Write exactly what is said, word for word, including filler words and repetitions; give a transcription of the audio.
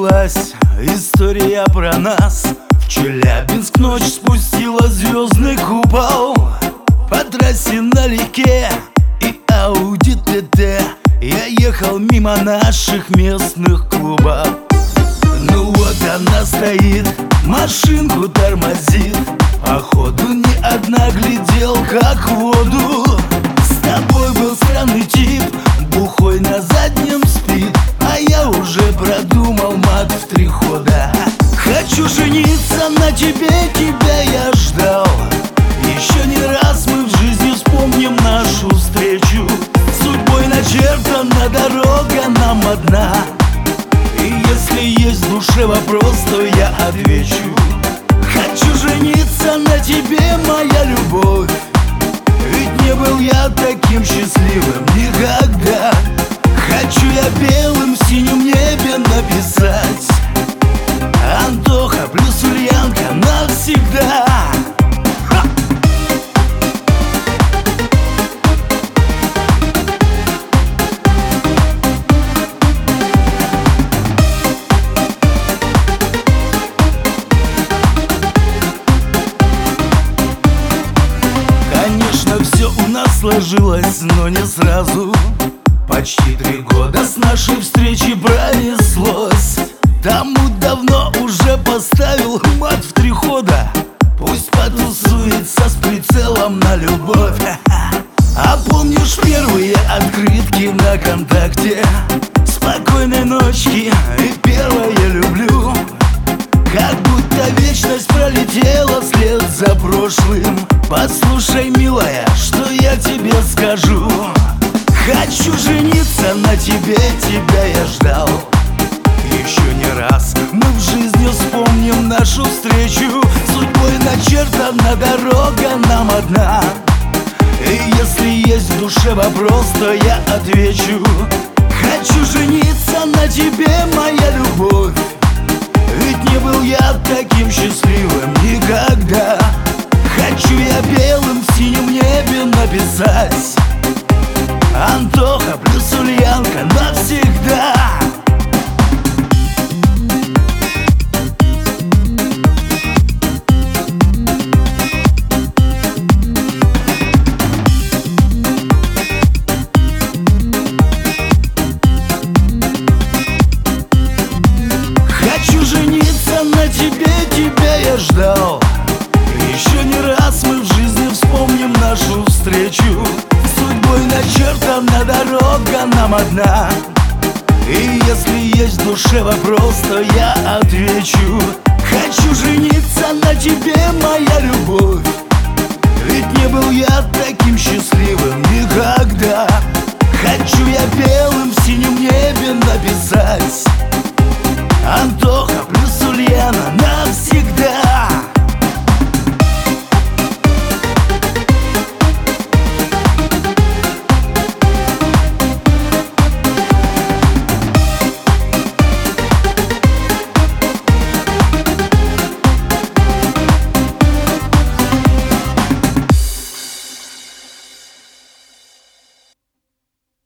началась история про нас. В Челябинск ночь спустила звездный купол. По трассе налегке и Ауди тэ тэ я ехал мимо наших местных клубов. Ну вот она стоит, машинку тормозит, походу не одна гляделка к воду. С тобой был странный тип, бухой на заднем спит, а я уже продумал мат в три хода. Хочу жениться на тебе, тебя я ждал. Еще не раз мы в жизни вспомним нашу встречу. Судьбой начертана дорога нам одна. И если есть в душе вопрос, то я отвечу. Хочу жениться на тебе, моя любовь. Ведь не был я таким счастливым никогда. Хочу я белым в синем небе написать: Антоха плюс Ульянка навсегда. Конечно, все у нас сложилось, но не сразу. Почти три года с нашей встречи пронеслось. Тому давно уже поставил мат в три хода. Пусть потусуется с прицелом на любовь. А помнишь первые открытки на ВКонтакте? Спокойной ночки и первое люблю. Как будто вечность пролетела вслед за прошлым. Послушай, милая, что я тебе скажу. Хочу жениться на тебе, тебя я ждал. Еще не раз мы в жизни вспомним нашу встречу. Судьбой начертана дорога нам одна. И если есть в душе вопрос, то я отвечу. Хочу жениться на тебе, моя любовь. Ведь не был я таким счастливым никогда. Хочу я белым в синем небе написать: Антоха плюс Ульянка навсегда. Хочу жениться на тебе, тебя я ждал. Еще не раз мы в жизни вспомним нашу встречу. Судьбой начертана дорога нам одна. И если есть в душе вопрос, то я отвечу. Хочу жениться на тебе, моя любовь. Ведь не был я таким счастливым никогда. Хочу я белым в синем небе написать: Антоха